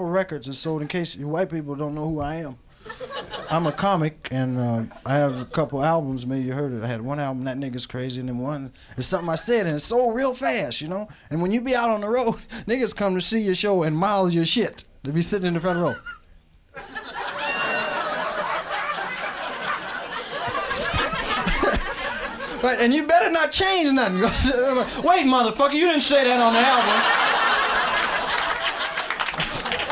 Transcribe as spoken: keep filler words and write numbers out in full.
couple records and sold in case you white people don't know who I am. I'm a comic, and uh, I have a couple albums. Maybe you heard it. I had one album, That Nigga's Crazy, and then one, it's something I said, and it sold real fast, you know? And when you be out on the road, niggas come to see your show and mile your shit. They be sitting in the front row. Right, and you better not change nothing. Wait, motherfucker, you didn't say that on the album.